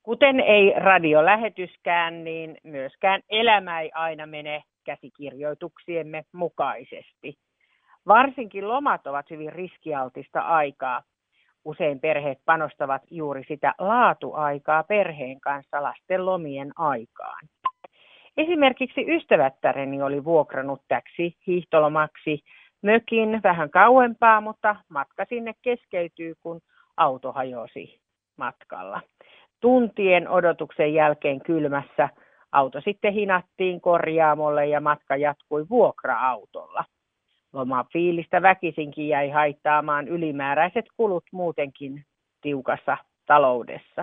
Kuten ei radiolähetyskään, niin myöskään elämä ei aina mene käsikirjoituksiemme mukaisesti. Varsinkin lomat ovat hyvin riskialtista aikaa. Usein perheet panostavat juuri sitä laatuaikaa perheen kanssa lasten lomien aikaan. Esimerkiksi ystävättäreni oli vuokrannut täksi hiihtolomaksi mökin vähän kauempaa, mutta matka sinne keskeytyy, kun auto hajosi matkalla. Tuntien odotuksen jälkeen kylmässä auto sitten hinattiin korjaamolle ja matka jatkui vuokra-autolla. Lomafiilistä väkisinkin jäi haittaamaan ylimääräiset kulut muutenkin tiukassa taloudessa.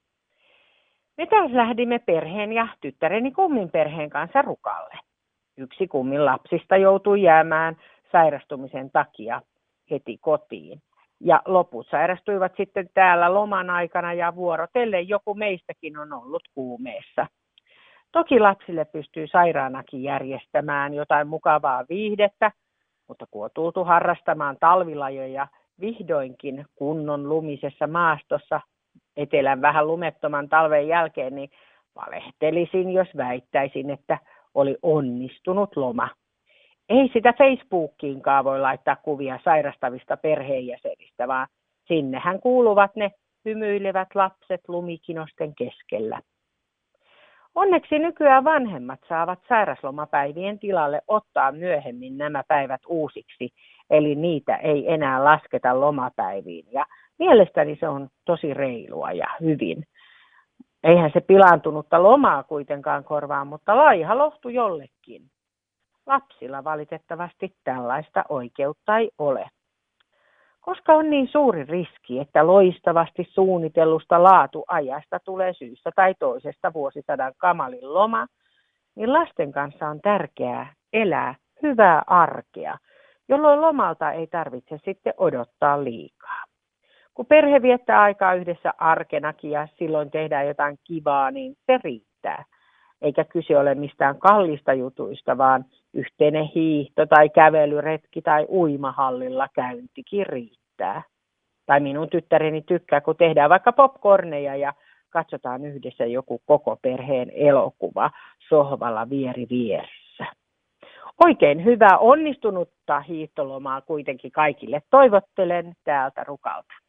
Me taas lähdimme perheen ja tyttäreni kummin perheen kanssa Rukalle. Yksi kummin lapsista joutui jäämään sairastumisen takia heti kotiin. Ja loput sairastuivat sitten täällä loman aikana ja vuorotellen joku meistäkin on ollut kuumeessa. Toki lapsille pystyy sairaanakin järjestämään jotain mukavaa viihdettä, mutta kun on tultu harrastamaan talvilajoja vihdoinkin kunnon lumisessa maastossa etelän vähän lumettoman talven jälkeen, niin valehtelisin, jos väittäisin, että oli onnistunut loma. Ei sitä Facebookiinkaan voi laittaa kuvia sairastavista perheenjäsenistä, vaan sinnehän kuuluvat ne hymyilevät lapset lumikinosten keskellä. Onneksi nykyään vanhemmat saavat sairaslomapäivien tilalle ottaa myöhemmin nämä päivät uusiksi, eli niitä ei enää lasketa lomapäiviin. Ja mielestäni se on tosi reilua ja hyvin. Eihän se pilaantunutta lomaa kuitenkaan korvaa, mutta laiha lohtu jollekin. Lapsilla valitettavasti tällaista oikeutta ei ole. Koska on niin suuri riski, että loistavasti suunnitellusta laatuajasta tulee syystä tai toisesta vuosisadan kamalin loma, niin lasten kanssa on tärkeää elää hyvää arkea, jolloin lomalta ei tarvitse sitten odottaa liikaa. Kun perhe viettää aikaa yhdessä arkenakin ja silloin tehdään jotain kivaa, niin se riittää. Eikä kyse ole mistään kallista jutuista, vaan yhteinen hiihto tai kävelyretki tai uimahallilla käyntikin riittää. Tai minun tyttäreni tykkää, kun tehdään vaikka popcorneja ja katsotaan yhdessä joku koko perheen elokuva sohvalla vieri vieressä. Oikein hyvää onnistunutta hiihtolomaa kuitenkin kaikille toivottelen täältä Rukalta.